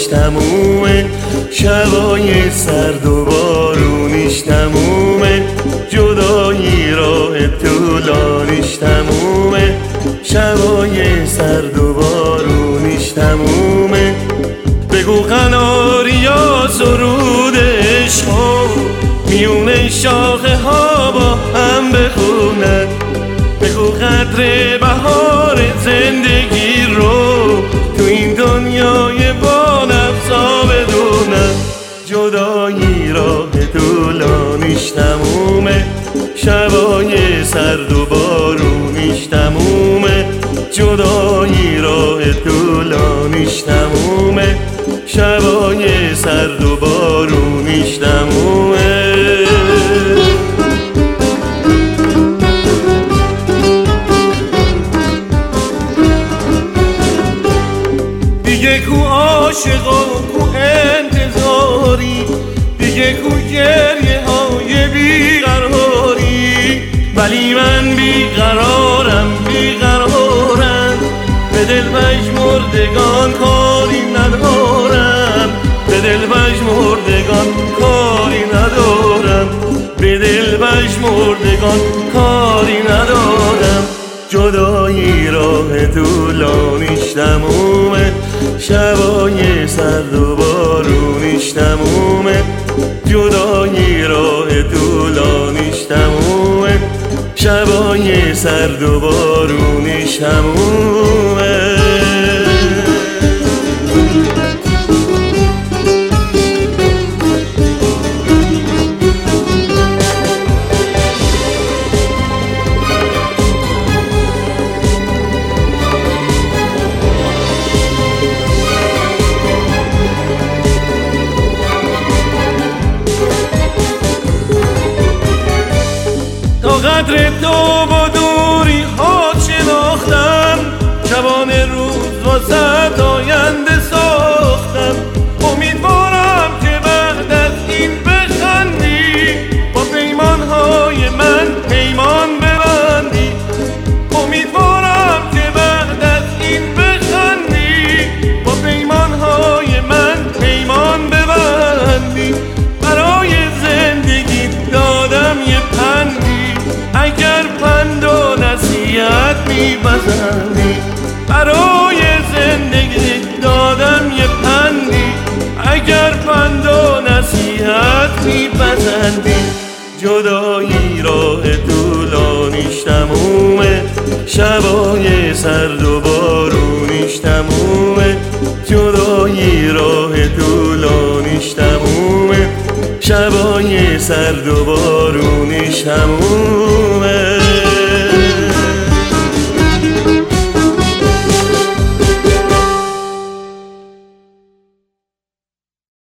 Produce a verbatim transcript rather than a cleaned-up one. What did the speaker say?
تمومه، شبای سرد و بارونیش تمومه، جدایی راه طولانیش تمومه، شبای سرد و بارونیش تمومه. بگو قناریا سرود عشقو میونه شاخه ها با هم بخونن، بگو قدر بهار زندگی رو تو این دنیای بانفسا بدونن. جدایی راه طولانیش تمومه، شبای سرد و بارونیش تمومه، جدایی راه طولانیش تمومه، شبای سرد و بارونیش تمومه. دیگه کو عاشق و کو انتظاری، دیگه کو گریه های بیقراری، ولی من بیقرارم بیقرارم، به دل پژمردگان کاری ندارم، به دل پژمردگان کاری ندارم، به دل پژمردگان کاری ندارم. جدایی راه طولانیش تمومه، شبای سرد و بارونیش تمومه، جدایی راه طولانیش تمومه، شبای سرد و بارونیش تمومه. قدر تو با دوری ها شناختم، شبان روز واسه آینده ساختم، امیدوارم که بعد از این بخندی، با پیمان های من پیمان ببندی، امیدوارم که بعد از این بخندی، با پیمان های من پیمان ببندی. برای زندگی دادم یه پندی، اگر پند و نصیحت میپسندی، برای زندگی دادم یه پندی، اگر پند و نصیحت میپسندی. جدایی راه طولانیش تمومه، شبای سرد و بارونیش تمومه، جدایی راه طولانیش تمومه، شبای سرد و بارونیش تمومه.